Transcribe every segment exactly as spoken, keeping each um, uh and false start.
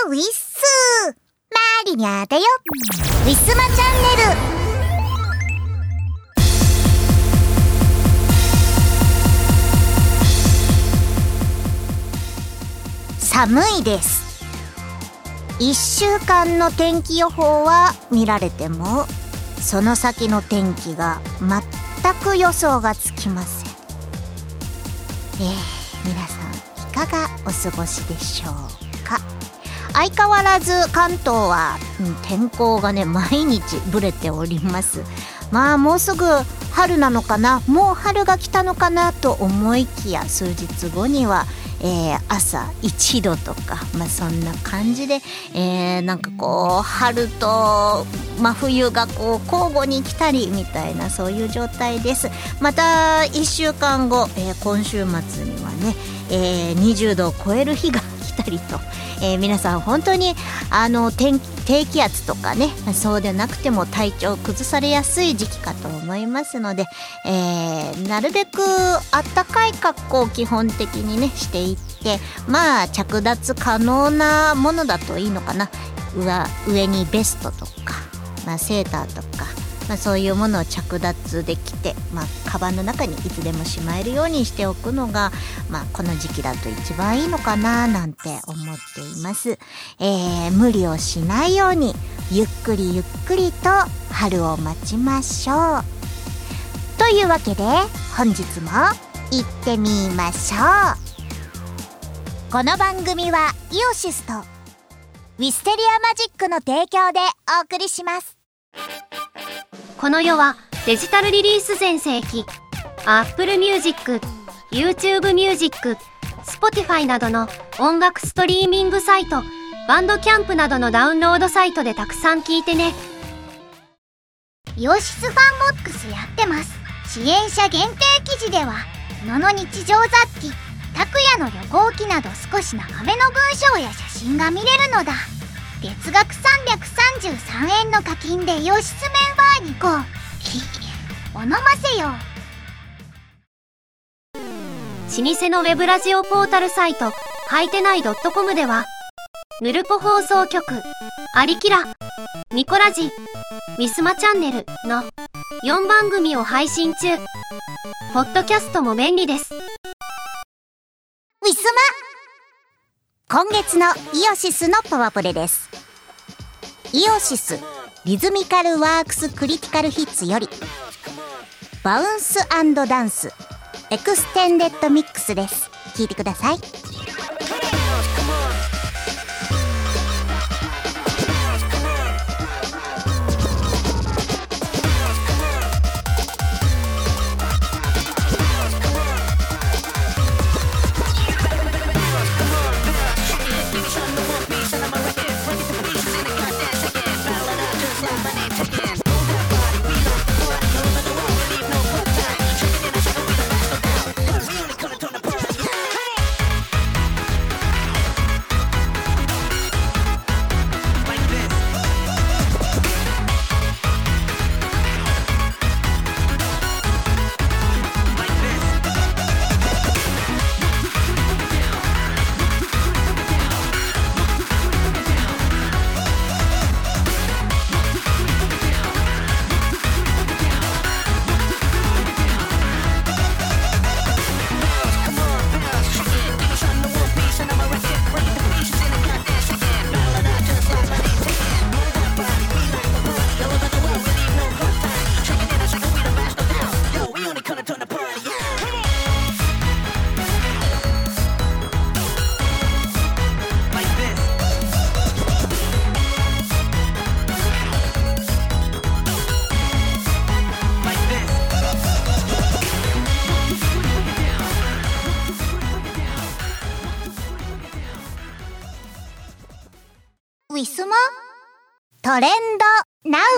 ウィッスーマリニャだよ。ウィスマチャンネル。寒いです。いっしゅうかんの天気予報は見られても、その先の天気が全く予想がつきません。えー、皆さんいかがお過ごしでしょうか。相変わらず関東は、うん、天候がね毎日ぶれております。まあもうすぐ春なのかな、もう春が来たのかなと思いきや、数日後にはえー、朝いちどとか、まあ、そんな感じで、えー、なんかこう春と真冬がこう交互に来たりみたいな、そういう状態です。またいっしゅうかんご、えー、今週末にはね、えー、にじゅうどを超える日が来たりと、えー、皆さん本当にあの天低気圧とかね、そうでなくても体調を崩されやすい時期かと思いますので、えー、なるべくあったかい格好を基本的にねしていって、まあ着脱可能なものだといいのかな。上, 上にベストとか、まあ、セーターとか、まあ、そういうものを着脱できて、まあ、カバンの中にいつでもしまえるようにしておくのが、まあ、この時期だと一番いいのかななんて思っています。えー、無理をしないようにゆっくりゆっくりと春を待ちましょう。というわけで本日も行ってみましょう。この番組はイオシスとウィステリアマジックの提供でお送りします。 この世はデジタルリリース全盛期。 Apple Music、YouTube Music、Spotify などの音楽ストリーミングサイト、バンドキャンプなどのダウンロードサイトでたくさん聴いてね。 イオシスファンボックスやってます。支援者限定記事では野の日常雑記、拓也の旅行記など少し長めの文章や写真が見れるのだ。月額さんびゃくさんじゅうさんえんの課金でイオシスメンバーにこうひお飲ませよ。 老舗のウェブラジオポータルサイトはいてない .com ではヌルポ放送局、アリキラ、ミコラジ、ウィスマチャンネルのよんばんぐみを配信中。ポッドキャストも便利です。 ウィスマ、今月のイオシスのパワプレです。イオシスリズミカルワークスクリティカルヒッツよりバウンス&ダンスエクステンデッドミックスです。聴いてください。ウィスマトレンドナウ。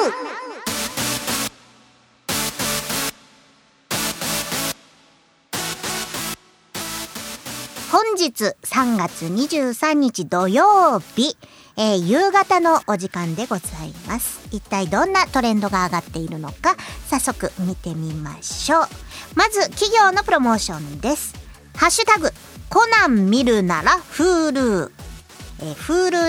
本日さんがつにじゅうさんにち土曜日、えー、夕方のお時間でございます。一体どんなトレンドが上がっているのか早速見てみましょう。まず企業のプロモーションです。ハッシュタグコナン見るなら Hulu、えー、Hulu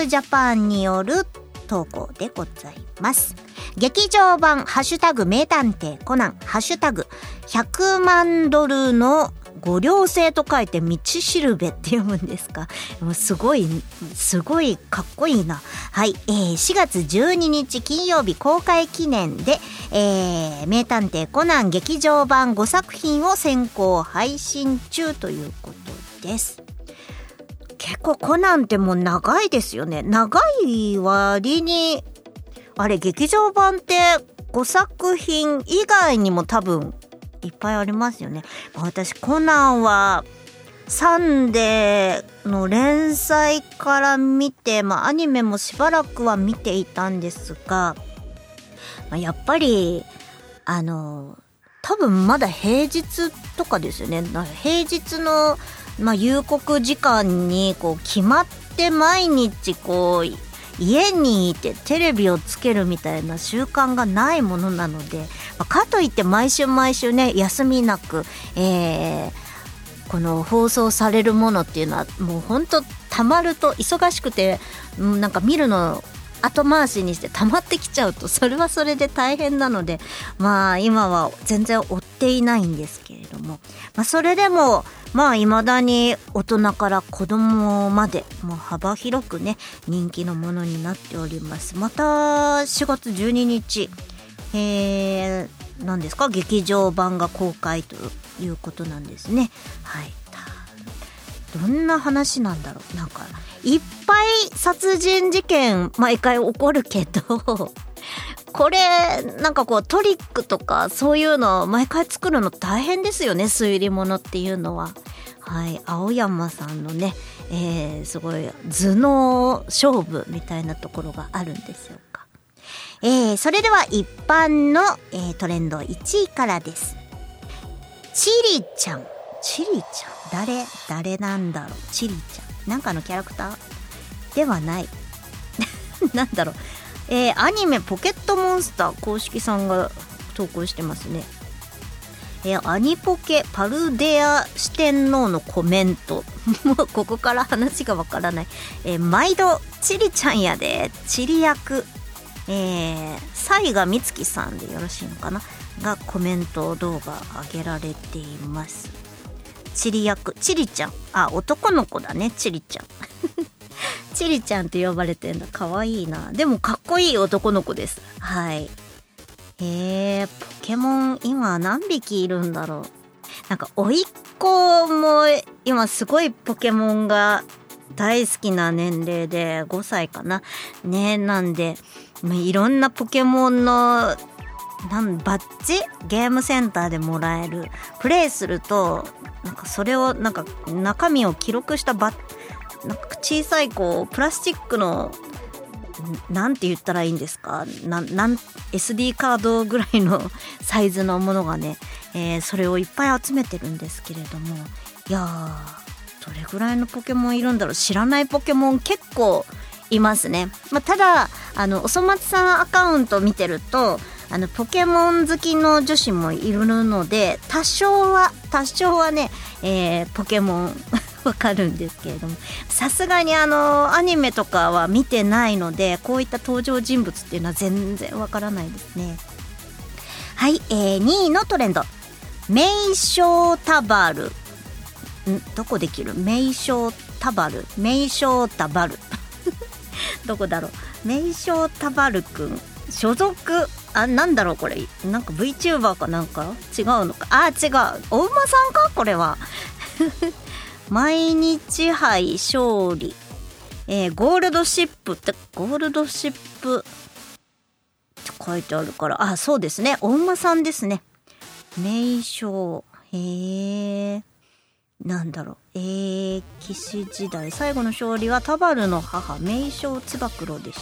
クジャパンによる投稿でございます。劇場版ハッシュタグ名探偵コナン、ハッシュタグひゃくまんドルのご両星と書いて道しるべって読むんですか。もうすごいすごいかっこいいな。はい、えー、しがつじゅうににち金曜日公開記念で、えー、名探偵コナン劇場版ごさく品を先行配信中ということです。結構コナンってもう長いですよね。長い割にあれ劇場版ってごさく品以外にも多分いっぱいありますよね。私コナンはサンデーの連載から見て、まあアニメもしばらくは見ていたんですが、まあ、やっぱりあの多分まだ平日とかですよね。平日のまあ夕刻時間にこう決まって毎日こう家にいてテレビをつけるみたいな習慣がないものなので、まあ、かといって毎週毎週ね休みなく、えー、この放送されるものっていうのはもうほんとたまると忙しくてなんか見るの後回しにして溜まってきちゃうとそれはそれで大変なので、まあ今は全然追っていないんですけれども、まあ、それでもまあ未だに大人から子供までもう幅広くね人気のものになっております。またしがつじゅうににち、えー、何ですか劇場版が公開ということなんですね。はい、どんな話なんだろう。なんかいっぱい殺人事件毎回起こるけどこれなんかこうトリックとかそういうの毎回作るの大変ですよね、推理物っていうのは。はい、青山さんのね、えー、すごい頭脳勝負みたいなところがあるんですよか。えー、それでは一般の、えー、トレンドいちいからです。チリちゃんチリちゃん誰誰なんだろう。チリちゃんなんかのキャラクターではないなんだろう、えー、アニメポケットモンスター公式さんが投稿してますね。えー、アニポケパルデア四天王のコメントもうここから話がわからない。えー、毎度チリちゃんやでチリ役、えー、西賀美月さんでよろしいのかながコメント動画上げられています。チリ役チリちゃん、あ男の子だねチリちゃんチリちゃんって呼ばれてんだ、かわいいな。でもかっこいい男の子です。はい。えー、ポケモン今何匹いるんだろう。なんか甥っ子も今すごいポケモンが大好きな年齢でごさいかなね。なんでいろんなポケモンのなんバッジゲームセンターでもらえる、プレイするとなんかそれをなんか中身を記録したバッなんか小さいこうプラスチックのなんて言ったらいいんですか、ななん エスディー カードぐらいのサイズのものがね、えー、それをいっぱい集めてるんですけれども、いやーどれぐらいのポケモンいるんだろう。知らないポケモン結構いますね。まあ、ただあのおそ松さんアカウント見てるとあのポケモン好きの女子もいるので多少は多少はね、えー、ポケモンわかるんですけれども、さすがにあのアニメとかは見てないのでこういった登場人物っていうのは全然わからないですね。はい、えー、にいのトレンド、名称タバルんどこできる名称タバル名称タバルどこだろう。名称タバルくん所属あなんだろうこれなんか VTuber かなんか違うのか、あ違うお馬さんかこれは毎日杯勝利、えー、ゴールドシップってゴールドシップって書いてあるから、あそうですねお馬さんですね。名称へーなんだろう、えー、騎士時代最後の勝利はタバルの母名称つば九郎でした。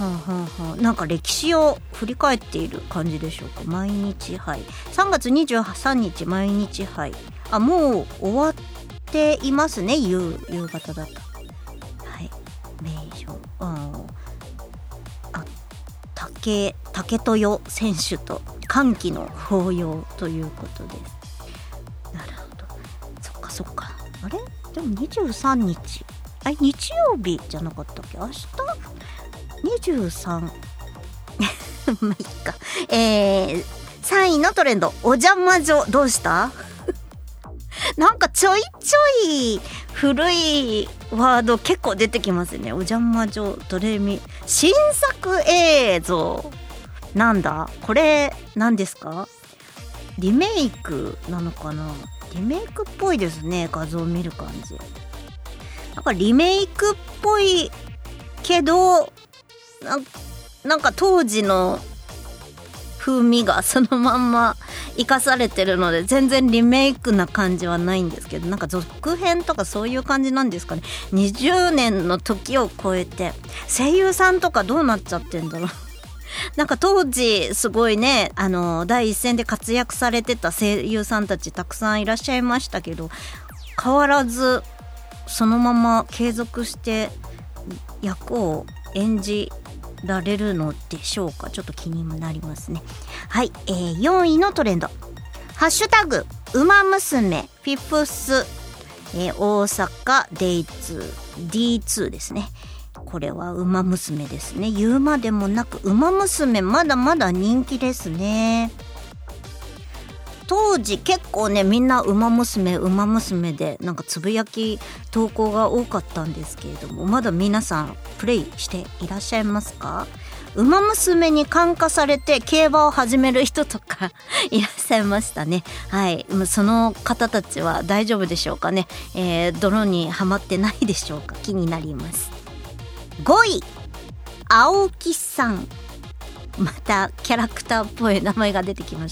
はあはあはあ、なんか歴史を振り返っている感じでしょうか。毎日杯さんがつにじゅうさんにち毎日杯、あもう終わっていますね。夕, 夕方だと。はい名称ああ竹竹豊選手と歓喜の抱擁ということです。なるほどそっかそっかあれでもにじゅうさんにちあ日曜日じゃなかったっけ、明日にじゅうさんまあいいか。えー、さんいのトレンド、お邪魔女。どうしたなんかちょいちょい古いワード結構出てきますね。お邪魔女、ドレミ、新作映像。なんだこれ、何ですか？リメイクなのかな？リメイクっぽいですね、画像を見る感じ。なんかリメイクっぽいけど、な、なんか当時の風味がそのまんま生かされてるので、全然リメイクな感じはないんですけど、なんか続編とかそういう感じなんですかね。にじゅうねんの時を超えて声優さんとかどうなっちゃってんだろうなんか当時すごいね、あの第一線で活躍されてた声優さんたちたくさんいらっしゃいましたけど、変わらずそのまま継続して役を演じられるのでしょうか。ちょっと気になりますね。はい、えー、よんいのトレンド、ハッシュタグウマ娘フィフス、えー、大阪デイツー ディーツー ですね。これはウマ娘ですね。言うまでもなくウマ娘まだまだ人気ですね。当時結構ね、みんなウマ娘ウマ娘でなんかつぶやき投稿が多かったんですけれども、まだ皆さんプレイしていらっしゃいますか？ウマ娘に感化されて競馬を始める人とかいらっしゃいましたね。はい、その方たちは大丈夫でしょうかね。えー、泥にはまってないでしょうか。気になります。ごい、青木さん。またキャラクターっぽい名前が出てきました。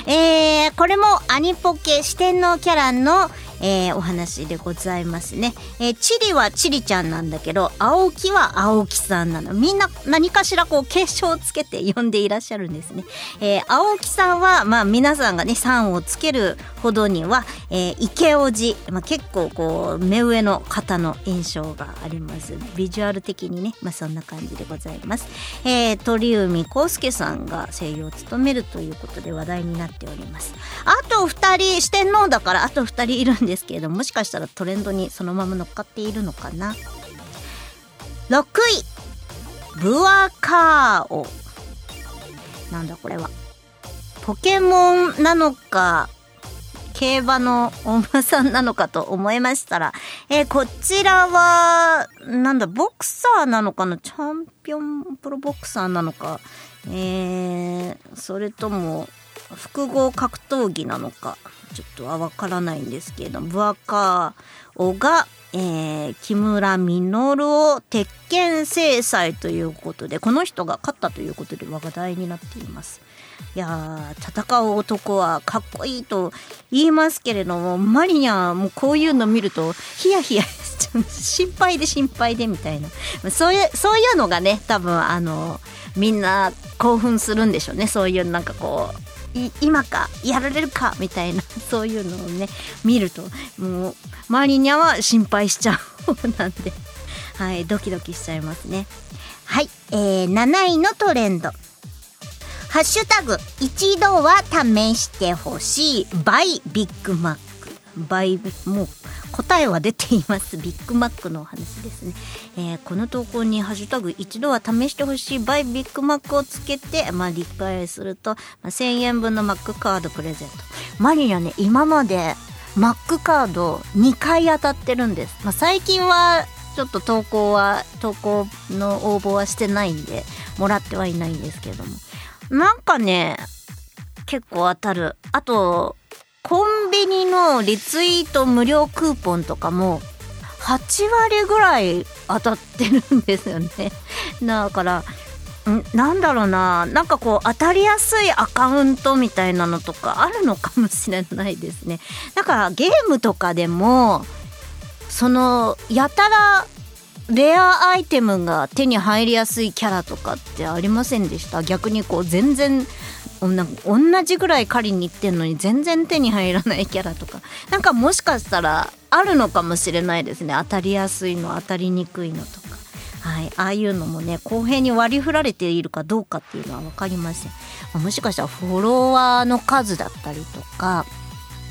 えー、これもアニポケ四天王キャラの、えー、お話でございますね。えー、チリはチリちゃんなんだけど、青木は青木さんなの。みんな何かしらこう継承をつけて呼んでいらっしゃるんですね。えー、青木さんはまあ皆さんがねさんをつけるほどには、えー、イケオジ、まあ、結構こう目上の方の印象があります。ビジュアル的にね、まあそんな感じでございます。えー、鳥海浩介さんが声優を務めるということで話題になっております。あとふたり、四天王だからあとふたりいるんですけれども、もしかしたらトレンドにそのまま乗っかっているのかな。ろくい、ブアカーオ。なんだこれは、ポケモンなのか競馬のお馬さんなのかと思いましたら、えー、こちらはなんだボクサーなのかな、チャンピオンプロボクサーなのか、えー、それとも複合格闘技なのかちょっとはわからないんですけれども、ブアカーオが、えー、木村稔を鉄拳制裁ということで、この人が勝ったということで話題になっています。いやー、戦う男はかっこいいと言いますけれども、マリニャはもうこういうの見るとヒヤヒヤしちゃう、心配で心配でみたいな、そういうそういうのがね、多分あのみんな興奮するんでしょうね。そういうなんかこうい今かやられるかみたいな、そういうのをね見るともうマリニャは心配しちゃうなんで、はい、ドキドキしちゃいますね。はい、えー、なないのトレンド、ハッシュタグ一度は試してほしいバイビッグマック。バイもう答えは出ています。ビッグマックのお話ですね。えー、この投稿にハッシュタグ一度は試してほしいバイビッグマックをつけて、まあ、リプライすると、まあ、せんえんぶんのマックカードプレゼント。マリーはね、今までマックカードにかい当たってるんです。まあ、最近はちょっと投稿は投稿の応募はしてないんでもらってはいないんですけれども、なんかね結構当たる。あとコンビニのリツイート無料クーポンとかもはちわりぐらい当たってるんですよね。だからんなんだろうな、なんかこう当たりやすいアカウントみたいなのとかあるのかもしれないですね。だからゲームとかでもそのやたらレアアイテムが手に入りやすいキャラとかってありませんでした？逆にこう全然同じぐらい狩りに行ってんのに全然手に入らないキャラとか、なんかもしかしたらあるのかもしれないですね。当たりやすいの、当たりにくいのとか、はい、ああいうのもね公平に割り振られているかどうかっていうのは分かりません。もしかしたらフォロワーの数だったりとか、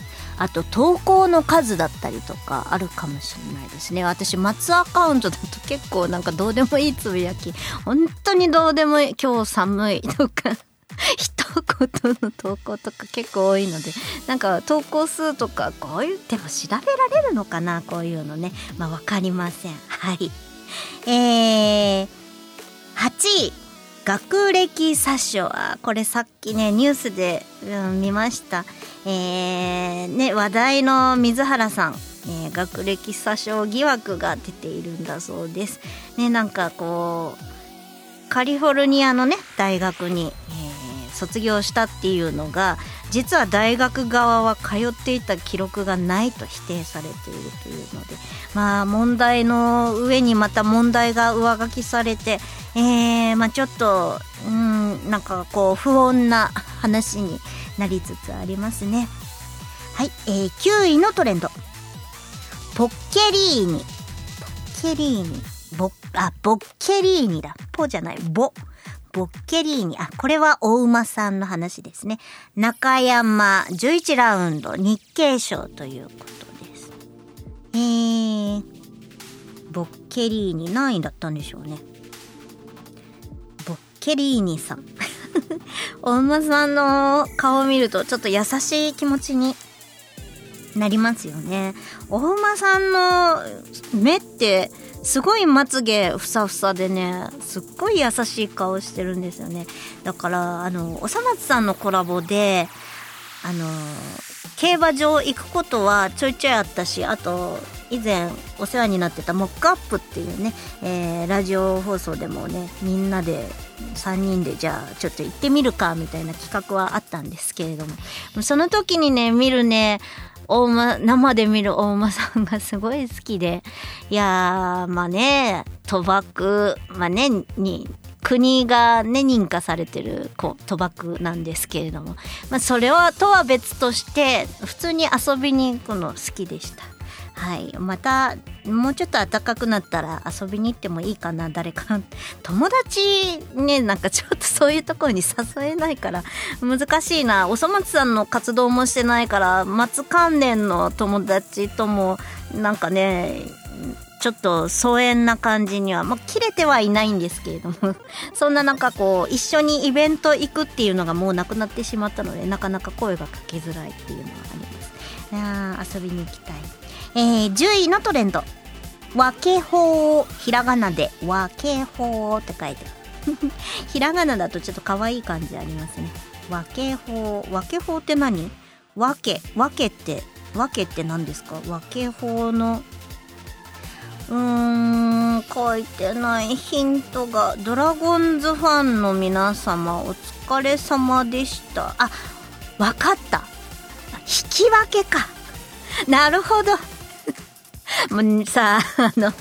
あと投稿の数だったりとかあるかもしれないですね。私松アカウントだと結構なんかどうでもいいつぶやき、本当にどうでもいい、今日寒いとか一言の投稿とか結構多いので、なんか投稿数とかこういうでも調べられるのかな、こういうのね。まあわかりません。はい。えー、はちい、学歴詐称。あ、これさっきねニュースで、うん、見ました。えー、ね、話題の水原さん、えー、学歴詐称疑惑が出ているんだそうです。ね、なんかこうカリフォルニアのね大学に、えー、卒業したっていうのが、実は大学側は通っていた記録がないと否定されているというので、まあ問題の上にまた問題が上書きされて、えー、まあちょっとうんなんかこう不穏な話になりつつありますね。はい、えー、きゅういのトレンド、ポッケリーニ、ポッケリーニ、ボあボッケリーニだ、ポじゃない、ボボッケリーニ。あ、これはお馬さんの話ですね。中山じゅういちラウンド日経賞ということです。えー、ボッケリーニ何位だったんでしょうね。ボッケリーニさんお馬さんの顔を見るとちょっと優しい気持ちになりますよね。お馬さんの目ってすごいまつげふさふさでね、すっごい優しい顔してるんですよね。だからあのおさまつさんのコラボであの競馬場行くことはちょいちょいあったし、あと以前お世話になってたモックアップっていうね、えー、ラジオ放送でもね、みんなでさんにんでじゃあちょっと行ってみるかみたいな企画はあったんですけれども、その時にね見るね大馬、生で見る大馬さんがすごい好きで、いやーまあね賭博、まあねに国がね認可されてるこう賭博なんですけれども、まあ、それはとは別として普通に遊びに行くの好きでした。はい、またもうちょっと暖かくなったら遊びに行ってもいいかな。誰か友達ね、なんかちょっとそういうところに誘えないから難しいな。おそ松さんの活動もしてないから、松関連の友達ともなんかねちょっと疎遠な感じには、まあ、切れてはいないんですけれどもそんななんかこう一緒にイベント行くっていうのがもうなくなってしまったので、なかなか声がかけづらいっていうのはあります。あ、遊びに行きたい。えー、じゅういのトレンド、わけほう、ひらがなでわけほうって書いてあるひらがなだとちょっと可愛い感じありますね。わけほう、わけほうって何？わけ、わけってわけって何ですか？わけほうのうーん書いてないヒントが、ドラゴンズファンの皆様お疲れ様でした。あ、わかった、引き分けか。なるほどもうさ、あの何でも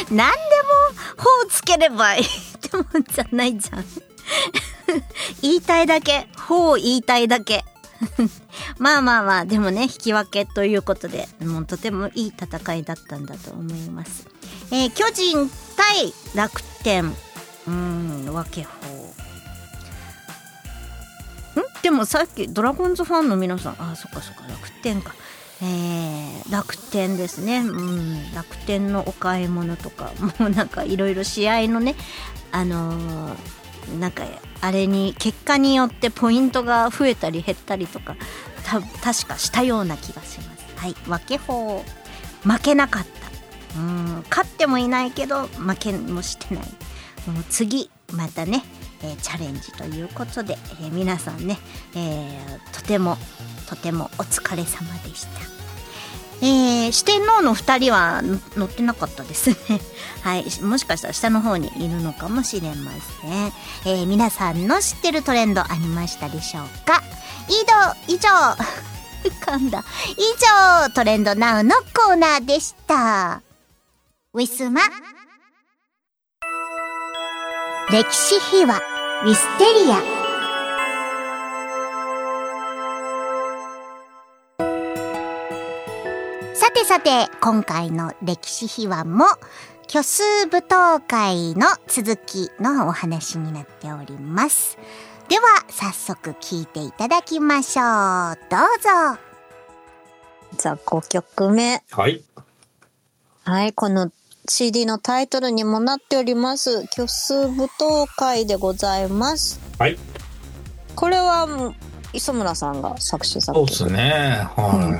「ほ」をつければいいってもんじゃないじゃん言いたいだけ、ほを言いたいだけまあまあまあ、でもね引き分けということで、もうとてもいい戦いだったんだと思います。えー、巨人対楽天、うーんわけほう、んでもさっきドラゴンズファンの皆さん、あそっかそっか楽天か、えー、楽天ですね、うん、楽天のお買い物とかもうなんかいろいろ試合のね、あのー、なんかあれに結果によってポイントが増えたり減ったりとかた確かしたような気がします。はい、わけほう、負けなかった、うん、勝ってもいないけど負けもしてない。もう次またね、えー、チャレンジということで、えー、皆さんね、えー、とてもとてもお疲れ様でした。えー、四天王のふたりは乗ってなかったですねはい、もしかしたら下の方にいるのかもしれません。えー、皆さんの知ってるトレンドありましたでしょうか。以上以上噛んだ以上トレンドナウのコーナーでした。ウィスマ歴史秘話ウィステリア。さてさて、今回の歴史秘話も虚数舞踏会の続きのお話になっております。では早速聞いていただきましょう。どうぞ。 じゃあごきょくめ。 はい。 はい、この シーディー のタイトルにもなっております、虚数舞踏会でございます。 はい。 これは磯村さんが作詞作曲。 そうですね。はい、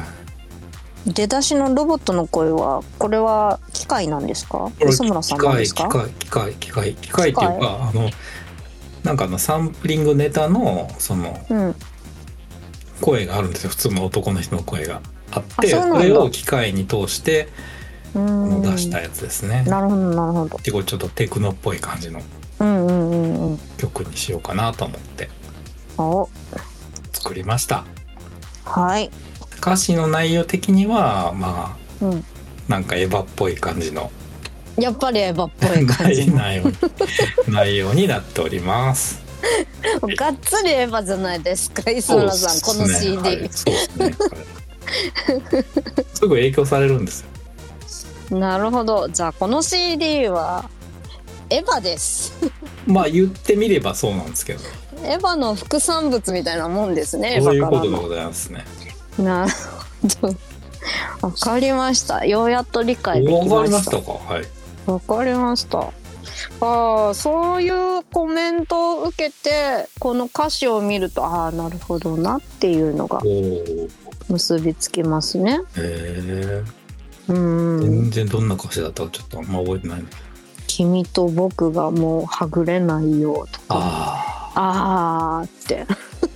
うん。出だしのロボットの声は、これは機械なんですか？磯村さんなんですか？ 機械、機械、機械、機械っていうか、あの、なんかあのサンプリングネタの、その、うん、声があるんですよ。普通の男の人の声があって、それを機械に通して、出したやつですね。 なるほどなるほど。 でこれちょっとテクノっぽい感じの曲にしようかなと思って作りました。 はい。 歌詞の内容的にはまあ、うん、なんかエヴァっぽい感じの、 やっぱりエヴァっぽい感じの内容内容になっております。 がっつりエヴァじゃないですか、磯村さん、この シーディー。はい、そうですね。 すぐ影響されるんですよ。 なるほど。じゃあこの シーディー はエヴァですまあ言ってみればそうなんですけど、 エヴァの副産物みたいなもんですね。 そういうことでございますね。 なるほど。わかりました。ようやっと理解できました。 わかりましたか。はい。 わかりました。ああ、そういうコメントを受けてこの歌詞を見ると、ああなるほどなっていうのが結びつきますね。 へえ。うん、全然どんな歌詞だったかちょっとあんま覚えてないんだけど、 君と僕がもうはぐれないよとか、ああーって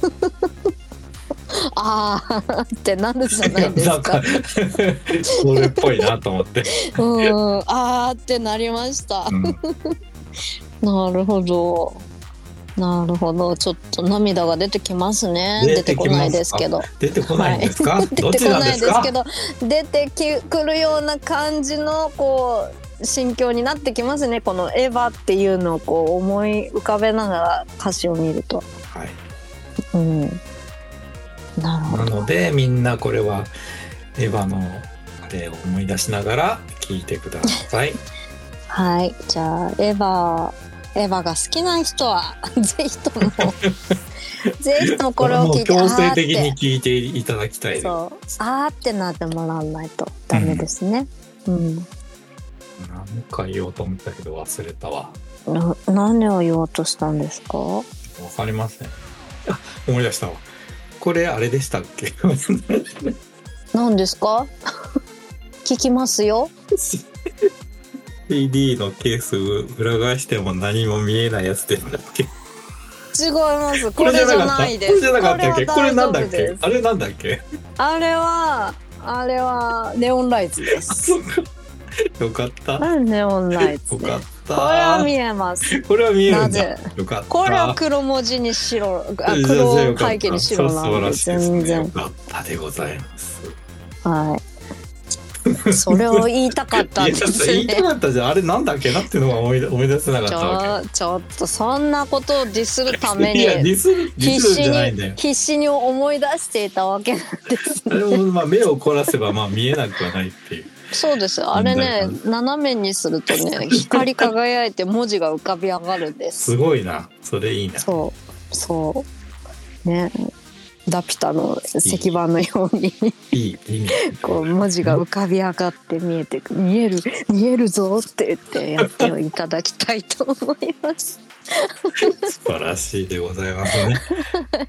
あーってなるじゃないですか。なんかそれっぽいなと思ってうんあーってなりました、うん、なるほどなるほど。ちょっと涙が出てきますね。出てこないですけど。 出てこないんですか？はい、 出てこないですけど、出てくるような感じのこう心境になってきますね。このエヴァっていうのをこう思い浮かべながら歌詞を見ると。はい。うん。なるほど。 なのでみんなこれはエヴァのあれを思い出しながら聴いてください。 はい。じゃあエヴァ。エヴァが好きな人はぜひともぜひともこれを聞いて強制的に聞いていただきたいです。 そうあーってなってもらわないとダメですね、うんうん、 何か言おうと思ったけど忘れたわ。 な何を言おうとしたんですか？ わかりません。あ、思い出したわ。これあれでしたっけ？ 何ですか？聞きますよ。 シーディー のケース裏返しても何も見えないやつでなんだっけ？ 違います。これじゃないです。 これじゃなかったっけ？これなんだっけ？あれなんだっけ？ あれはあれはネオンライツです。 よかった。 ネオンライツ、ね。よかった。これは見えます。 これは見えるんだ。なぜ？よかった。 これは黒文字に白、あ黒背景に白なんで全然。 よかったでございます。 はい。それを言いたかったんですね。 言いたかったじゃん。あれなんだっけなっていうのが思い思い出せなかったわけ。 ちょ、ちょっとそんなことをディスるために必死に必死に思い出していたわけなんですね。 でもまあ目を凝らせばまあ見えなくはないっていう。 そうです。あれね、斜めにするとね、光り輝いて文字が浮かび上がるんです。 すごいな。それいいな。 そうそうね。ダピタの石板のようにいい意味こう文字が浮かび上がって見えてく見える見えるぞって言ってやっていただきたいと思います。 素晴らしいでございますね。はい、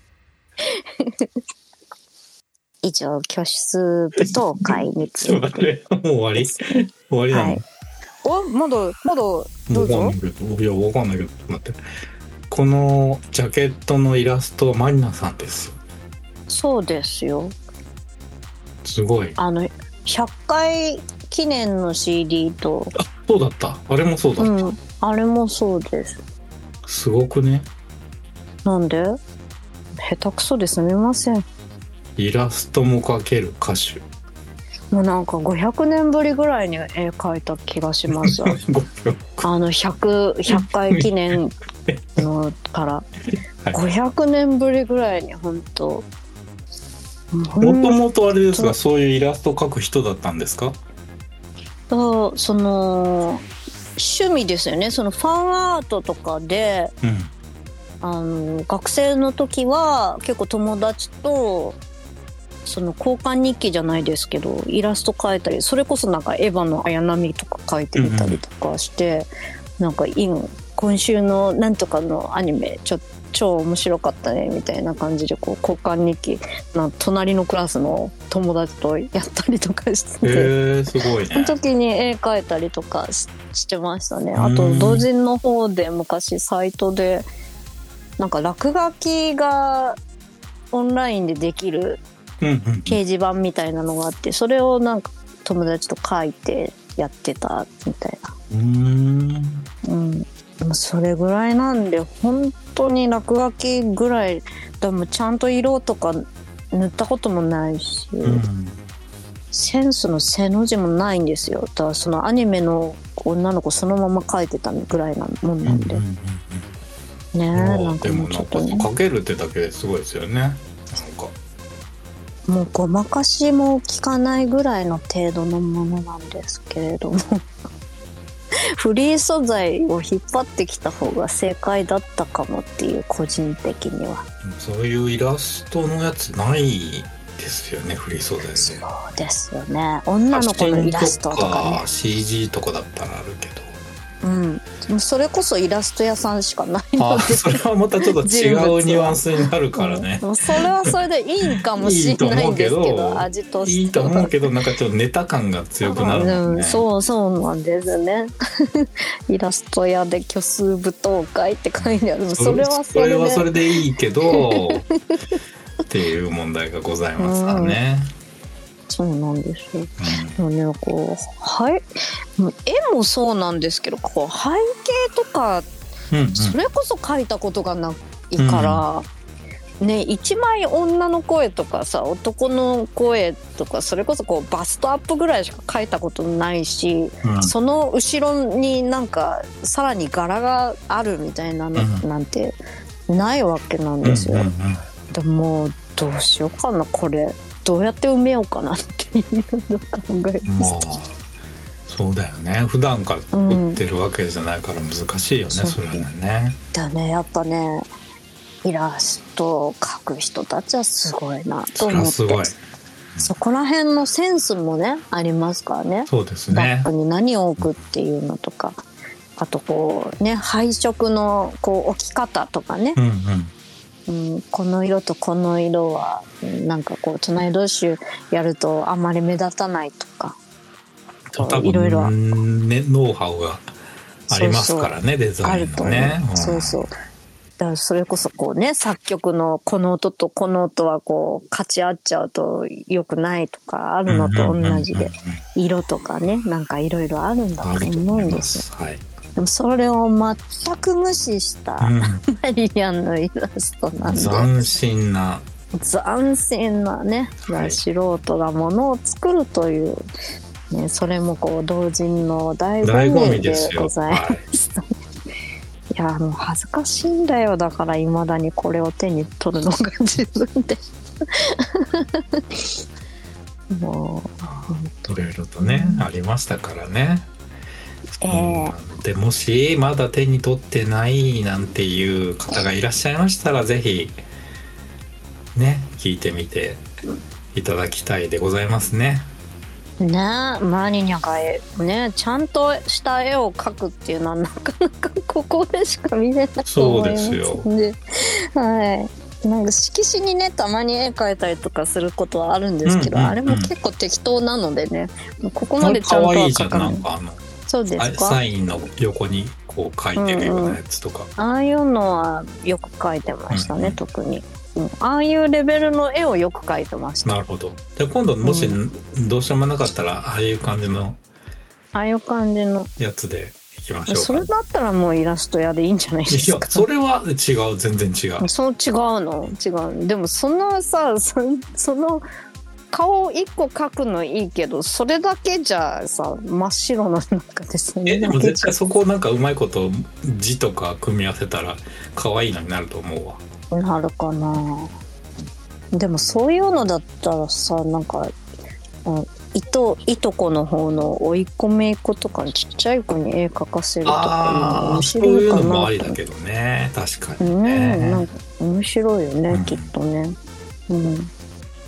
以上虚数舞踏会について。 もう終わり終わりなの、はい、 おまだまだどうぞ。 わかんないけどいやわかんないけど待って。このジャケットのイラストマリナさんですよ。 そうですよ。 すごい。 あのひゃっかい記念の シーディー と。 あ、そうだった。あれもそうだった。うん、 あれもそうです。 すごくね。 なんで？下手くそですみません。 イラストも描ける歌手。 もうなんかごひゃくねんぶりぐらいに絵描いた気がします。あのひゃく、ひゃっかい記念のからごひゃくねんぶりぐらいに本当。 もともとあれですが、そういうイラスト描く人だったんですか？ その趣味ですよね。そのファンアートとかで、うん、あの学生の時は結構友達とその交換日記じゃないですけどイラスト描いたり、それこそなんかエヴァの綾波とか描いてみたりとかして、うんうん、なんか今今週のなんとかのアニメちょ超面白かったねみたいな感じでこう交換日記な隣のクラスの友達とやったりとかしてて、 へーすごいね。 その時に絵描いたりとか し, してましたね。あと同人の方で昔サイトでなんか落書きがオンラインでできる掲示板みたいなのがあって、それをなんか友達と書いてやってたみたいな。 うーん、 うん、でもそれぐらいなんで本当に落書きぐらいでもちゃんと色とか塗ったこともないし、うん、センスの背の字もないんですよ。だからそのアニメの女の子そのまま描いてたぐらいなもんなんで、うんうんうん、ねえ、なんかもうちょっとね、 でもなんか描けるってだけですごいですよね。なんかもうごまかしも効かないぐらいの程度のものなんですけれどもフリー素材を引っ張ってきた方が正解だったかもっていう、個人的には。 そういうイラストのやつないですよね、フリー素材で。 そうですよね、女の子のイラストとかね、 シージー とかだったらあるけど、 うん、それこそイラスト屋さんしかないので、 あ、それはまたちょっと違うニュアンスになるからね、 うん、それはそれでいいかもしれないんですけど、いいと思うけど、味としてはいいと思うけど、なんかちょっとネタ感が強くなるもんね、 うん、そうそうなんですねイラスト屋で虚数舞踏会って書いてあるの、それはそれで、それはそれでいいけどっていう問題がございますからね、うん、 そうなんですよ、うん、でもね、こう、はい、絵もそうなんですけど、こう背景とか、うんうん、それこそ描いたことがないから、うん、ね、一枚女の声とかさ、男の声とか、それこそこうバストアップぐらいしか描いたことないし、うん、その後ろになんかさらに柄があるみたいなのなんてないわけなんですよ、うんうんうん、でもどうしようかな、これどうやって埋めようかなっていうのを考えました、まあ、 そうだよね、普段から作ってるわけじゃないから難しいよね、うん、それはね。 だね、やっぱね、イラストを描く人たちはすごいなと思って、 すごい、うん、 そこら辺のセンスもねありますからね。 そうですね、 バッグに何を置くっていうのとか、あとこうね、配色のこう置き方とかね、うんうんうん、この色とこの色はなんかこう隣同士やるとあんまり目立たないとか、 いろいろノウハウがありますからね、デザインのね、 うん、そうそう、だからそれこそこうね、作曲のこの音とこの音はこう勝ち合っちゃうと良くないとかあるのと同じで、色とかね、なんかいろいろあるんだと思うんですよ。はい、でもそれを全く無視したマリアンのイラストなんで、 うん、斬新な斬新なね、はい、素人がものを作るという、ね、それもこう同人の醍醐味でございました、はい、いやもう恥ずかしいんだよ、だからいまだにこれを手に取るのが自分でもういろいろとね、うん、ありましたからね、えー、 でもしまだ手に取ってないなんていう方がいらっしゃいましたら、ぜひね聞いてみていただきたいでございますね。 ね、マリニャがね、ちゃんとした絵を描くっていうのはなかなかここでしか見れないと思いますんで、そうですよ、はい、なんか色紙にねたまに絵描いたりとかすることはあるんですけど、うんうんうん、あれも結構適当なのでね、ここまでちゃんとは描かない。 なんかあのそうですか、 サインの横にこう描いてるようなやつとか、 うんうん、ああいうのはよく描いてましたね、うんうん、特に。うん、ああいうレベルの絵をよく描いてました。 なるほど。で今度もしどうしようもなかったら、うん、ああいう感じのああいう感じのやつでいきましょうか。 それだったらもうイラスト屋でいいんじゃないですか。いやそれは違う、全然違う。 そう違うの違う。でもそのさ そ, その顔一個描くのいいけど、それだけじゃさ真っ白の中でそれだけじゃ、 えでも絶対そこをなんかうまいこと字とか組み合わせたら可愛いのになると思うわ。 なるかな。でもそういうのだったらさ、なんかいといとこの方の甥っ子姪っ子とかちっちゃい子に絵描かせるとかいうの面白いかな。そういうのもありだけどね、確かにね、 うん、なんか面白いよね、うん、きっとね、うん、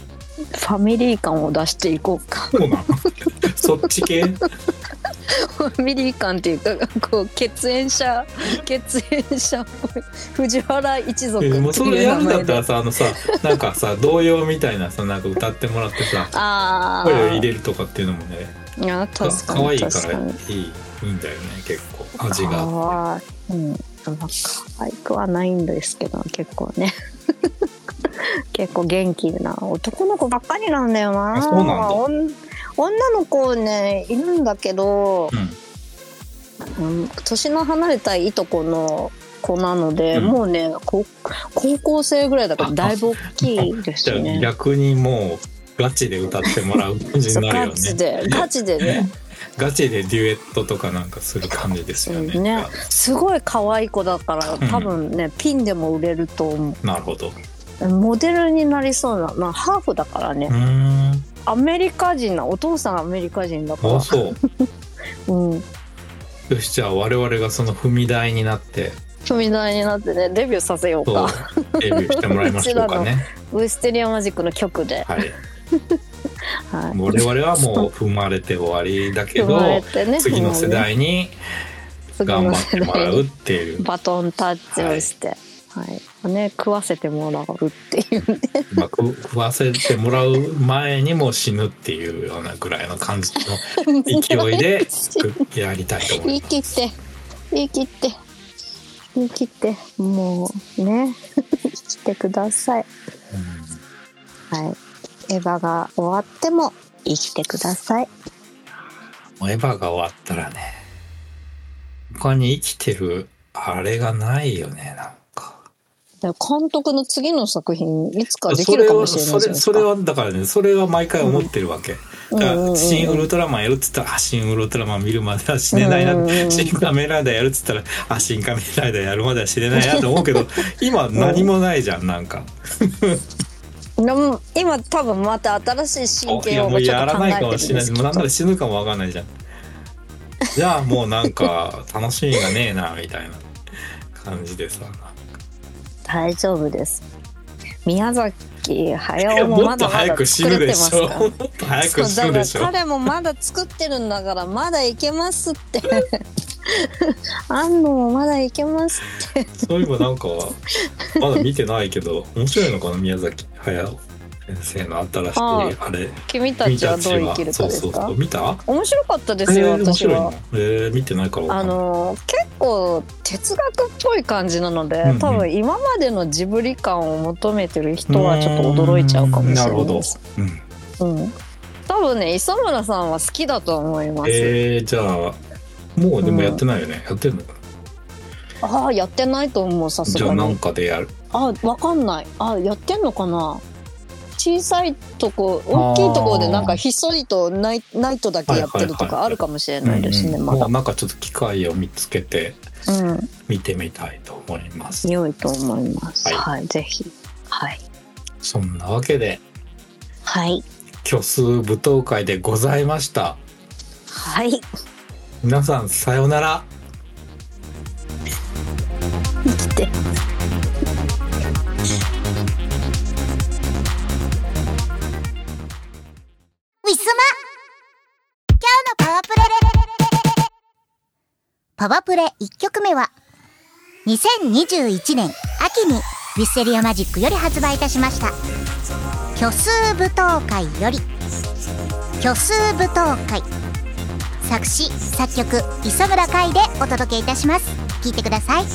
ファミリー感を出していこうか。 そうなのそっち系ファミリー感っていうか、こう血縁者血縁者っぽい藤原一族っていう名前で、 もうそれやるんだったらさ、あのさ、なんかさ童謡みたいなさ、なんか歌ってもらってさあ声を入れるとかっていうのもね、 いや確かに可愛いから確かにいいいいんだよね、結構味があって。 うん、可愛くはないんですけど結構ね結構元気な男の子ばっかりなんだよな。 あ、そうなんだ。 女の子ねいるんだけど、 うんうん、年の離れたいとこの子なので、うん、もうね高校生ぐらいだからだいぶ大きいですね。 逆にもうガチで歌ってもらう感じになるよね。ガチでガチでねガチでデュエットとかなんかする感じですよね。 ね、すごい可愛い子だから多分ね、うん、ピンでも売れると思う。 なるほど。 モデルになりそうな、まあ、ハーフだからね。 うーん、 アメリカ人なお父さんアメリカ人だから。 あ、そう、 うん、 よし、じゃあ我々がその踏み台になって踏み台になってねデビューさせようか。 デビューしてもらいましょうかね。 ウィステリアマジックの曲で、 はいはい、 我々はもう踏まれて終わりだけど、ね、次の世代に頑張ってもらうっていう、 バトンタッチをして、はいはいね、食わせてもらうっていうね、 まあ、食わせてもらう前にも死ぬっていうようなぐらいの感じの勢いでやりたいと思います。 言い切って言い切って言い切ってもうね生きてください、うん、はい。エヴァが終わっても生きてください。 もうエヴァが終わったらね、他に生きてるあれがないよね、なんか。 監督の次の作品いつかできるかもしれないじゃないですか。 それ、それはだからね、それは毎回思ってるわけ。うん、だから新ウルトラマンやるっつったら、あ、新ウルトラマン見るまでは死ねないな、うんうん、新仮面ライダーやるっつったら、あ、新仮面ライダーやるまでは死ねないなと思うけど今何もないじゃん、なんか今多分また新しい新系をちょっと考えてるんですけど、いや、もうやらないかもしれない。 もうなんなら死ぬかもわかんないじゃん。じゃあもうなんか楽しみがねえなみたいな感じでさ。 大丈夫です。宮崎駿もまだまだ作れてますから。もっと早く死ぬでしょ。だから彼もまだ作ってるんだからまだいけますって安野もまだいけますってそういえばなんかまだ見てないけど面白いのかな、宮崎駿先生の新しい あ, あれ君たちはどう生きるかですか。そうそうそう、 見た？ 面白かったですよ、えー、私は。 えー、見てないから分かんない。 あの結構哲学っぽい感じなので、うんうん、多分今までのジブリ感を求めてる人はちょっと驚いちゃうかもしれないです。 なるほど、うん、 うん、多分ね磯村さんは好きだと思います。 えー、じゃあもうでもやってないよね、うん、やってるのかな。 ああ、やってないと思う、さすがに。 じゃあなんかでやる。 あ、わかんない。あ、やってんのかな。小さいとこ、大きいところでなんかひっそりとナイ、ナイトだけやってるとかあるかもしれないですね。まだ。 もうなんかちょっと機会を見つけて見てみたいと思います。 うん、良いと思います。はい、はい、ぜひ。はい。 そんなわけで、 はい。 虚数舞踏会でございました。 はい。 皆さんさようなら。 生きて。 ウィスマ今日のパワプレパワプレいっきょくめはにせんにじゅういちねん秋にウィステリアマジックより発売いたしました虚数舞踏会より虚数舞踏会、作詞作曲磯村海でお届けいたします。聴いてください。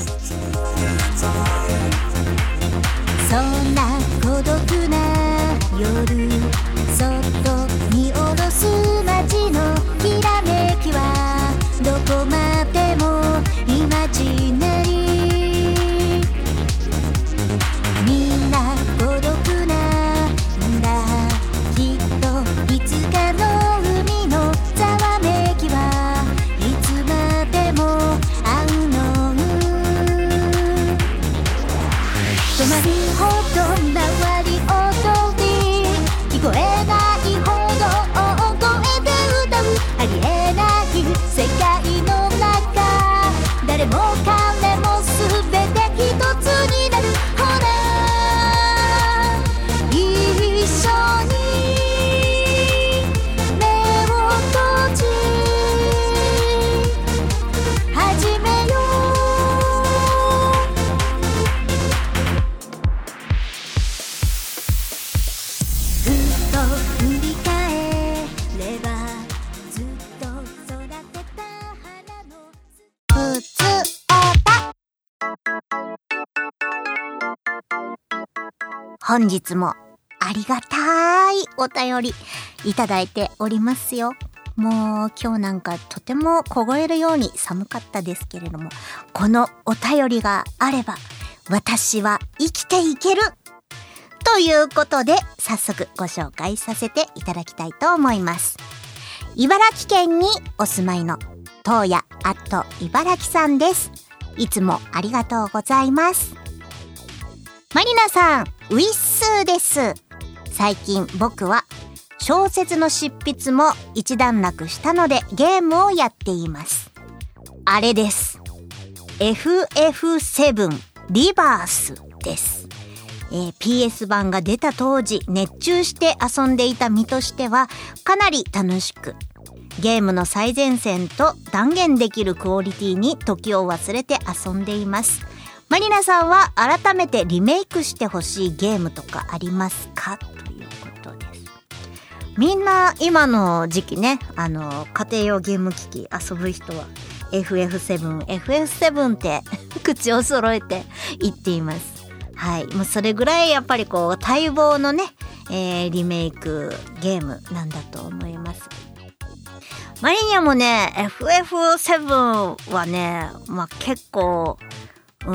そんな孤独な夜、そっと見下ろす街のきらめきはどこまでもイマジナリー。みんな孤独なんだ、きっといつかの海のざわめきはいつまでもあうの。止まるほど周り踊り、聞こえないほど大声で歌う、ありえない世界の中、誰も彼も全て一つになる。ほら一緒にふつおた。本日もありがたいお便りいただいておりますよ。もう今日なんかとても凍えるように寒かったですけれども、このお便りがあれば私は生きていけるということで、早速ご紹介させていただきたいと思います。茨城県にお住まいの東野アット茨城さんです。いつもありがとうございます。マリナさん、ウィッスーです。最近僕は小説の執筆も一段落したのでゲームをやっています。あれです。エフエフセブン リバースです。えー、ピーエス 版が出た当時熱中して遊んでいた身としてはかなり楽しく、ゲームの最前線と断言できるクオリティに時を忘れて遊んでいます。マリナさんは改めてリメイクしてほしいゲームとかありますか？ということです。みんな今の時期ね、あの家庭用ゲーム機器遊ぶ人は エフエフセブン エフエフセブン って口を揃えて言っています。はい、もうそれぐらいやっぱりこう待望のね、えー、リメイクゲームなんだと思います。マリニャもね エフエフセブン はね、まあ結構うん、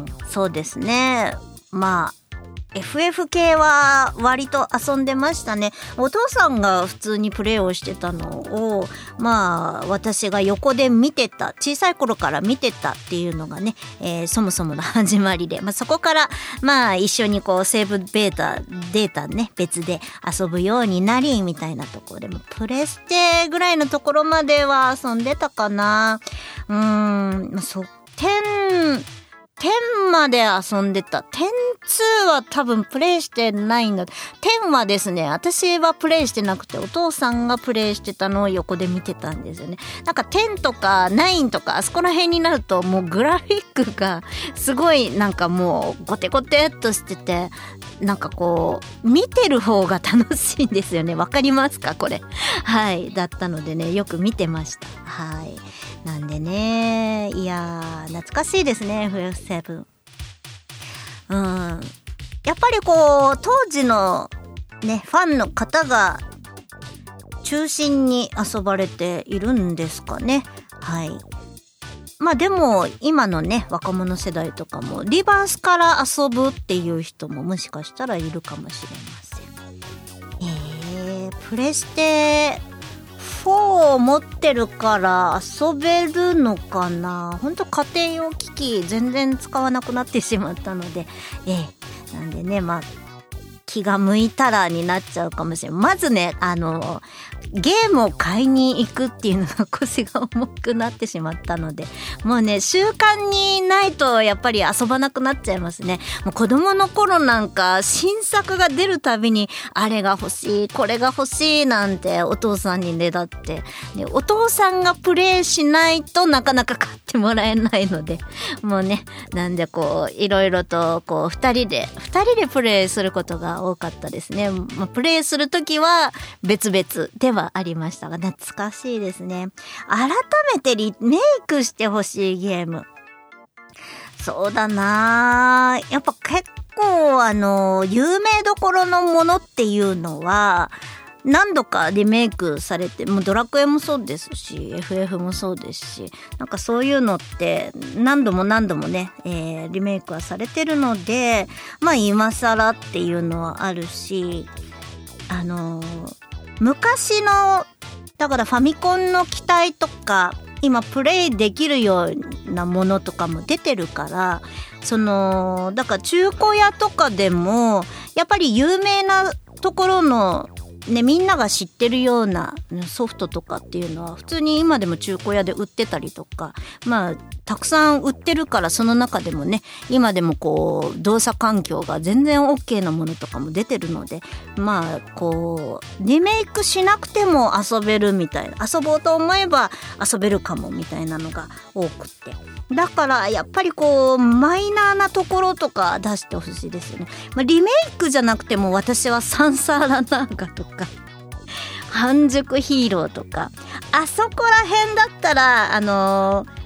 そうですね。まあ エフエフ 系は割と遊んでましたね。お父さんが普通にプレイをしてたのを、まあ私が横で見てた、小さい頃から見てたっていうのがね、えー、そもそもの始まりで、まあそこからまあ一緒にこうセーブベータデータね別で遊ぶようになりみたいなところでも、プレステぐらいのところまでは遊んでたかな。うーん、そうじゅうじゅうまで遊んでた。じゅうには多分プレイしてないんだ。じゅうはですね、私はプレイしてなくてお父さんがプレイしてたのを横で見てたんですよね。なんかじゅうとかきゅうとかあそこら辺になるともうグラフィックがすごいなんかもうゴテゴテっとしてて、なんかこう見てる方が楽しいんですよね。わかりますかこれ？はい、だったのでね、よく見てました。はい。なんでね、いやー懐かしいですね エフエフセブン。うん、やっぱりこう当時のねファンの方が中心に遊ばれているんですかね。はい。まあでも今のね若者世代とかもリバースから遊ぶっていう人ももしかしたらいるかもしれません。えー、プレステフォーを持ってるから遊べるのかな。ほんと家庭用機器全然使わなくなってしまったので、ええ、なんでね、まあ気が向いたらになっちゃうかもしれない。まずね、あのゲームを買いに行くっていうのが腰が重くなってしまったので、もうね習慣にないとやっぱり遊ばなくなっちゃいますね。もう子供の頃なんか新作が出るたびにあれが欲しいこれが欲しいなんてお父さんにねだって、でお父さんがプレイしないとなかなか買ってもらえないので、もうねなんでこういろいろとこう二人で二人でプレイすることが多かったですね。まあ、プレイするときは別々ではありましたが懐かしいですね。改めてリメイクしてほしいゲーム、そうだな、やっぱ結構あの有名どころのものっていうのは何度かリメイクされて、もうドラクエもそうですし エフエフ もそうですし、なんかそういうのって何度も何度もね、えー、リメイクはされてるので、まあ今更っていうのはあるし、あのー、昔のだからファミコンの機体とか今プレイできるようなものとかも出てるから、そのだから中古屋とかでもやっぱり有名なところのね、みんなが知ってるようなソフトとかっていうのは普通に今でも中古屋で売ってたりとか、まあたくさん売ってるから、その中でもね今でもこう動作環境が全然 OK なものとかも出てるので、まあこうリメイクしなくても遊べるみたいな、遊ぼうと思えば遊べるかもみたいなのが多くって、だからやっぱりこうマイナーなところとか出してほしいですよね。まあ、リメイクじゃなくても私はサンサーラナーガとか半熟ヒーローとかあそこら辺だったらあのー、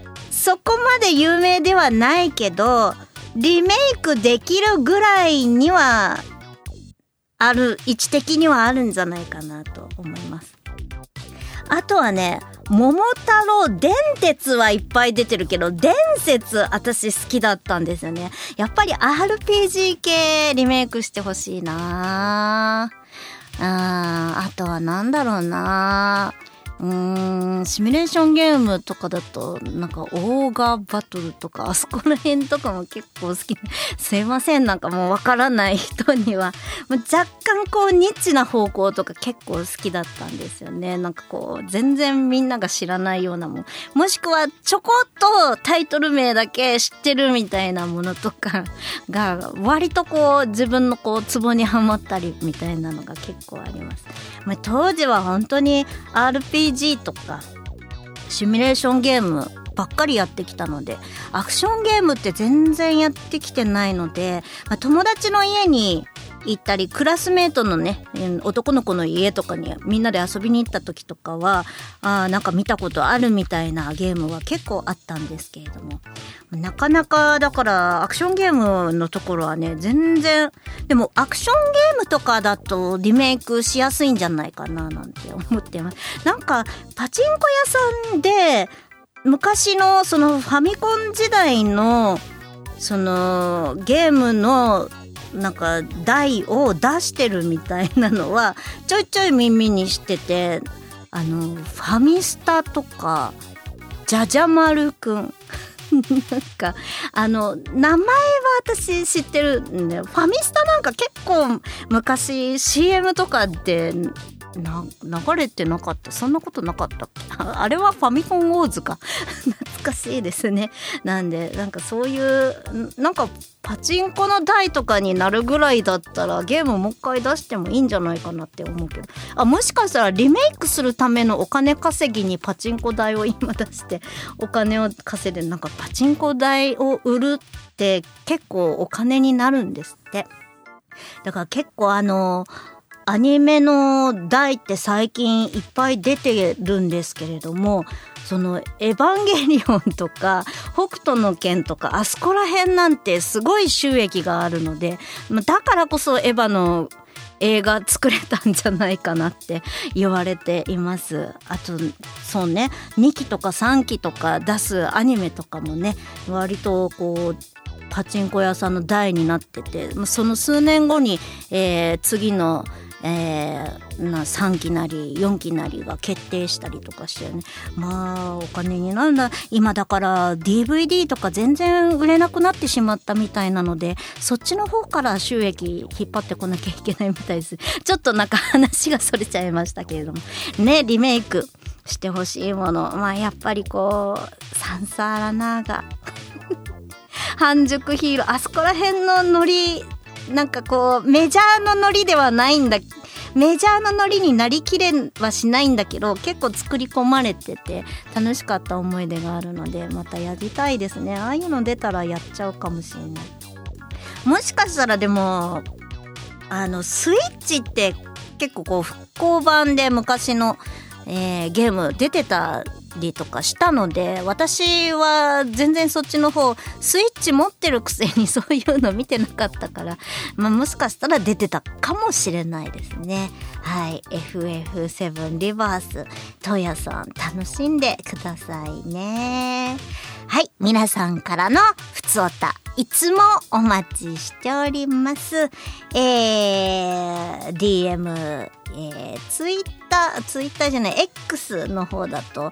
そこまで有名ではないけどリメイクできるぐらいにはある、位置的にはあるんじゃないかなと思います。あとはね、桃太郎電鉄はいっぱい出てるけど、伝説私好きだったんですよね。やっぱり アールピージー 系リメイクしてほしいなあ。あとはなんだろうな、うーん、シミュレーションゲームとかだとなんかオーガバトルとかあそこら辺とかも結構好き。すいません、なんかもうわからない人には若干こうニッチな方向とか結構好きだったんですよね。なんかこう全然みんなが知らないようなもん、もしくはちょこっとタイトル名だけ知ってるみたいなものとかが割とこう自分のこうツボにはまったりみたいなのが結構あります。まあ、当時は本当に アールピージー とかシミュレーションゲームばっかりやってきたので、アクションゲームって全然やってきてないので、まあ、友達の家に行ったりクラスメートのね男の子の家とかにみんなで遊びに行った時とかはあなんか見たことあるみたいなゲームは結構あったんですけれども、なかなかだからアクションゲームのところはね全然、でもアクションゲームとかだとリメイクしやすいんじゃないかななんて思ってます。なんかパチンコ屋さんで昔のそのファミコン時代のそのゲームのなんか台を出してるみたいなのはちょいちょい耳にしてて、あのファミスタとかじゃじゃ丸くんなんかあの名前は私知ってるんで、ファミスタなんか結構昔 シーエム とかでな流れてなかった？そんなことなかったっけ？あれはファミコンウォーズか懐かしいですね。なんでなんかそういうなんかパチンコの台とかになるぐらいだったらゲームもう一回出してもいいんじゃないかなって思うけど、あ、もしかしたらリメイクするためのお金稼ぎにパチンコ台を今出してお金を稼いで、なんかパチンコ台を売るって結構お金になるんですって。だから結構あのアニメの台って最近いっぱい出てるんですけれども、そのエヴァンゲリオンとか北斗の拳とかあそこら辺なんてすごい収益があるので、だからこそエヴァの映画作れたんじゃないかなって言われています。あとそうね、にきとかさんきとか出すアニメとかもね割とこうパチンコ屋さんの台になってて、その数年後に、えー、次のえー、なさんきなりよんきなりが決定したりとかしてね、まあお金になるんだ。今だから ディーブイディー とか全然売れなくなってしまったみたいなので、そっちの方から収益引っ張ってこなきゃいけないみたいです。ちょっとなんか話がそれちゃいましたけれどもね、リメイクしてほしいもの、まあやっぱりこうサンサーラナーガ半熟ヒーロー、あそこら辺のノリ、なんかこうメジャーのノリではないんだ、メジャーのノリになりきれはしないんだけど結構作り込まれてて楽しかった思い出があるので、またやりたいですね。ああいうの出たらやっちゃうかもしれない。もしかしたらでもあのスイッチって結構こう復興版で昔の、えー、ゲーム出てたりとかしたので、私は全然そっちの方スイッチ持ってるくせにそういうの見てなかったから、まあ、もしかしたら出てたかもしれないですね。はい、 エフエフセブン リバーストヤさん楽しんでくださいね。はい、皆さんからのふつおたいつもお待ちしております。えー、ディーエム、えー、ツイッター、ツイッターじゃない X の方だと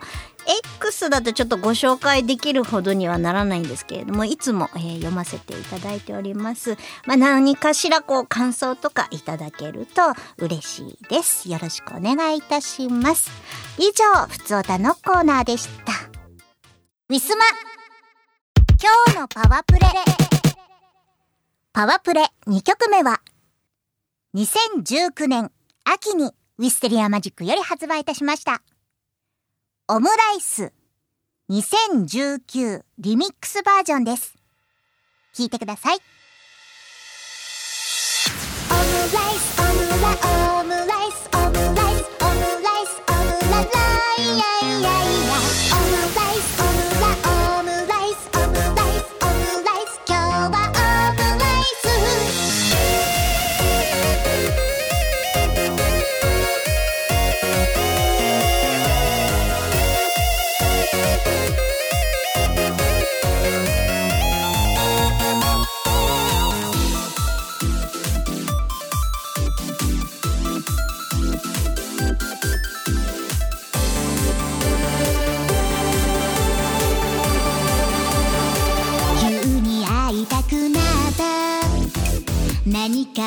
X だとちょっとご紹介できるほどにはならないんですけれども、いつも、えー、読ませていただいております。まあ、何かしらこう感想とかいただけると嬉しいです。よろしくお願いいたします。以上、ふつおたのコーナーでした。ウィスマ今日のパワプレパワプレにきょくめはにせんじゅうきゅうねん秋にウィステリアマジックより発売いたしましたオムライスにせんじゅうきゅうリミックスバージョンです。聴いてください。オムライスオムラオムライスオムライスオムライスオムラライヤイヤイヤオムライスオムラオムラ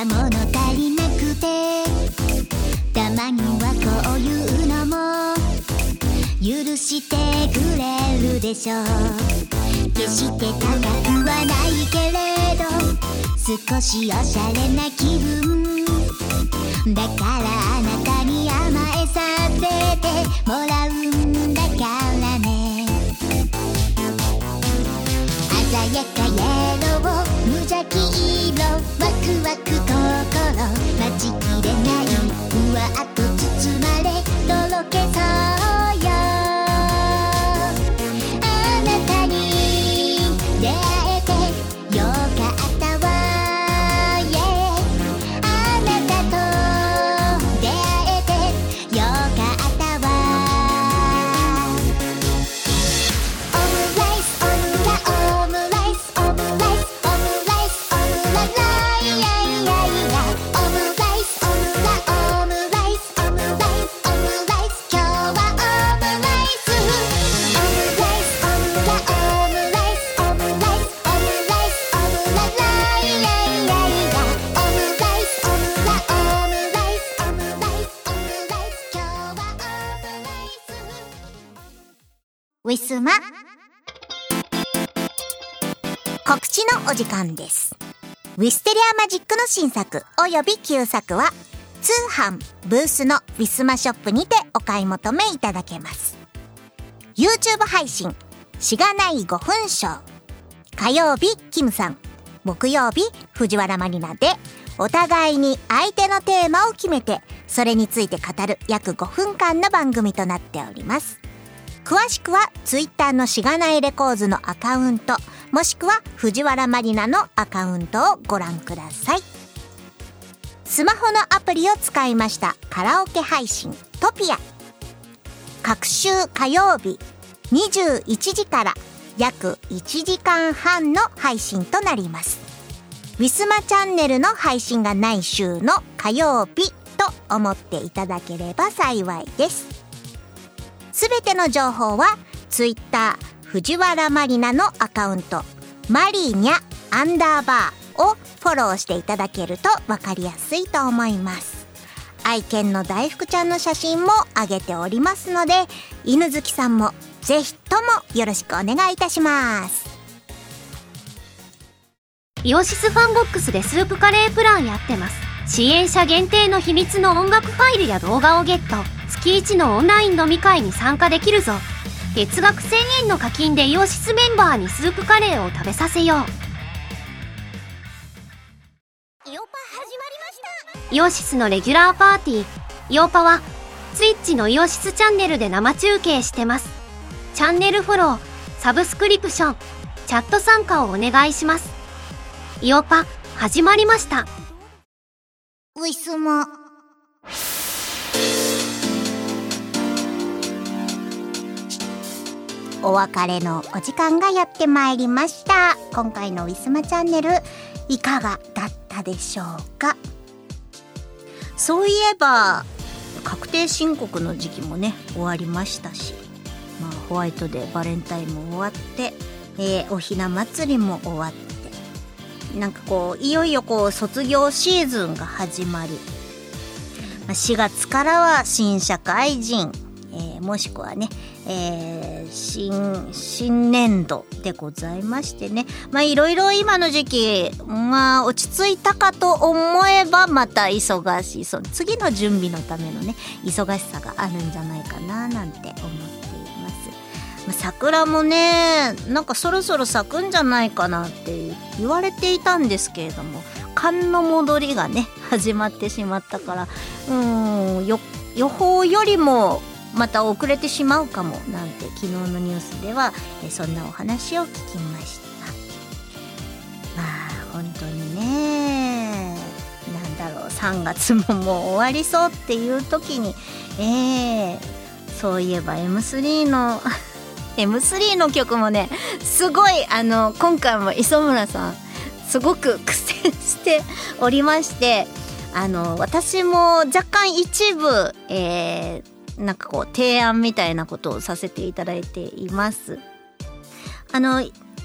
が物足りなくて、たまにはこういうのも許してくれるでしょう。決して高くはないけれど少しおしゃれな気分だから、あなたに甘えさせてもらうんだからね。鮮やかイエロー、無邪気色、ワクワク心、待ちきれない、ふわっと包まれとろけそうよ。あなたに出会えてよかったわ、yeah、あなたと出会えてよかったわ。オムライスオムラオムライスオムライスオムライスオムラライヤイヤイヤ、オムライスオムラオムライスオムライスオムライス、今日はオムライス、オムライスオムラオムライスオムライスオムライスオムラライヤイヤイヤ、オムライスオムラオムライスオムライスオムライス、今日はオムライス。ウィスマ告知のお時間です。ウィステリアマジックの新作および旧作は通販ブースのウィスマショップにてお買い求めいただけます。 YouTube 配信しがないごふんショー、火曜日キムさん、木曜日藤原まりなでお互いに相手のテーマを決めてそれについて語る約ごふんかんの番組となっております。詳しくは Twitter のしがないレコーズのアカウント、もしくは藤原まりなのアカウントをご覧ください。スマホのアプリを使いましたカラオケ配信トピア、各週火曜日にじゅういちじから約いちじかんはんの配信となります。ウィスマチャンネルの配信がない週の火曜日と思っていただければ幸いです。すべての情報はツイッター藤原まりなのアカウントマリニャアンダーバーをフォローしていただけると分かりやすいと思います。愛犬の大福ちゃんの写真も上げておりますので、犬好きさんもぜひともよろしくお願いいたします。 イオシスファンボックスでスープカレープランやってます。支援者限定の秘密の音楽ファイルや動画をゲット、月いちのオンライン飲み会に参加できるぞ。月額せんえんの課金でイオシスメンバーにスープカレーを食べさせよう。 イオパ始まりました。 イオシスのレギュラーパーティーイオパはツイッチのイオシスチャンネルで生中継してます。チャンネルフォロー、サブスクリプション、チャット参加をお願いします。イオパ始まりました。 ウィスマお別れのお時間がやってまいりました。今回のウィスマチャンネルいかがだったでしょうか。そういえば確定申告の時期もね終わりましたし、まあ、ホワイトデーバレンタインも終わって、えー、おひな祭りも終わって、なんかこういよいよこう卒業シーズンが始まり、しがつからは新社会人、えー、もしくはね、えー、新新年度でございましてね、まあいろいろ今の時期まあ落ち着いたかと思えばまた忙しい、その次の準備のためのね忙しさがあるんじゃないかななんて思っています。まあ、桜もねなんかそろそろ咲くんじゃないかなって言われていたんですけれども、寒の戻りがね始まってしまったから、うーんよ予報よりもまた遅れてしまうかもなんて昨日のニュースではえそんなお話を聞きました。まあ本当にね、なんだろう、さんがつももう終わりそうっていう時に、えー、そういえば エムスリー のエムスリー の曲もねすごいあの今回も磯村さんすごく苦戦しておりまして、あの私も若干一部、えーなんかこう提案みたいなことをさせていただいています。あの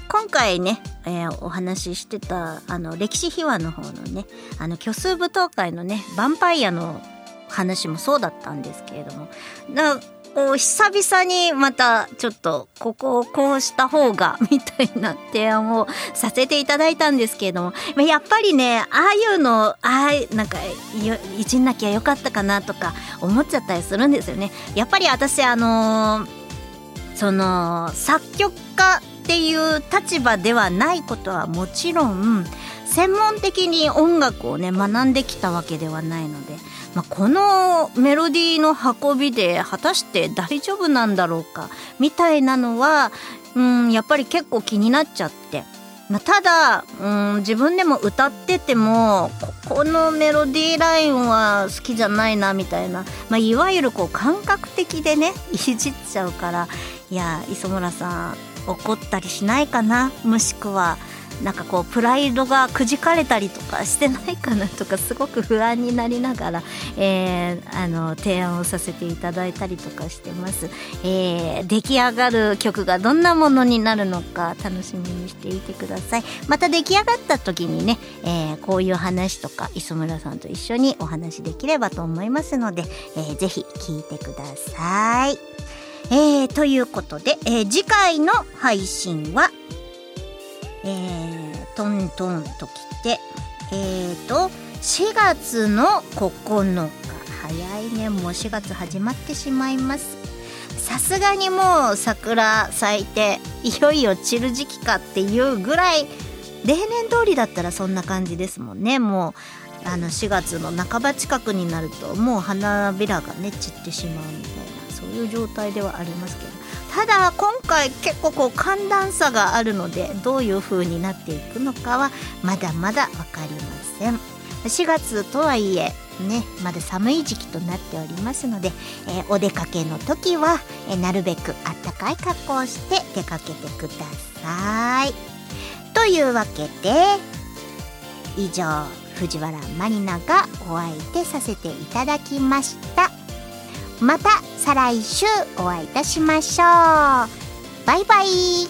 今回ね、えー、お話ししてたあの歴史秘話の方のね、あの虚数舞踏会のねヴァンパイアの話もそうだったんですけれども、なこう久々にまたちょっとここをこうした方がみたいな提案をさせていただいたんですけれども、やっぱりねああいうのああなんかいじんなきゃよかったかなとか思っちゃったりするんですよね。やっぱり私あのー、その作曲家っていう立場ではないことはもちろん、専門的に音楽をね学んできたわけではないので、まあ、このメロディーの運びで果たして大丈夫なんだろうかみたいなのは、うん、やっぱり結構気になっちゃって、まあ、ただ、うん、自分でも歌っててもここのメロディーラインは好きじゃないなみたいな、まあ、いわゆるこう感覚的でねいじっちゃうから、いや磯村さん怒ったりしないかな、もしくはなんかこうプライドがくじかれたりとかしてないかなとかすごく不安になりながら、えー、あの提案をさせていただいたりとかしてます、えー、出来上がる曲がどんなものになるのか楽しみにしていてください。また出来上がった時にね、えー、こういう話とか磯村さんと一緒にお話できればと思いますので、えー、ぜひ聞いてください。えー、ということで、えー、次回の配信はえー、トントンときて、えーとしがつのここのか、早いね、もうしがつ始まってしまいます。さすがにもう桜咲いていよいよ散る時期かっていうぐらい、例年通りだったらそんな感じですもんね。もうあのしがつの半ば近くになるともう花びらがね散ってしまうみたいな、そういう状態ではありますけど、ただ今回結構こう寒暖差があるので、どういう風になっていくのかはまだまだ分かりません。しがつとはいえね、まだ寒い時期となっておりますので、えー、お出かけの時は、えー、なるべくあったかい格好をして出かけてください。というわけで以上、藤原まりながお相手させていただきました。また再来週お会いいたしましょう。バイバイ。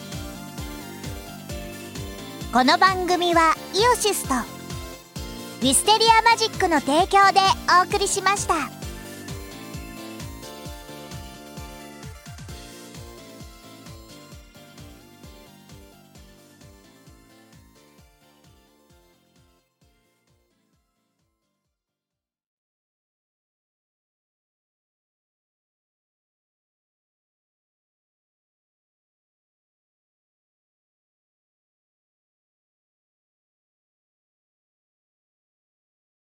この番組はイオシスとウィステリアマジックの提供でお送りしました。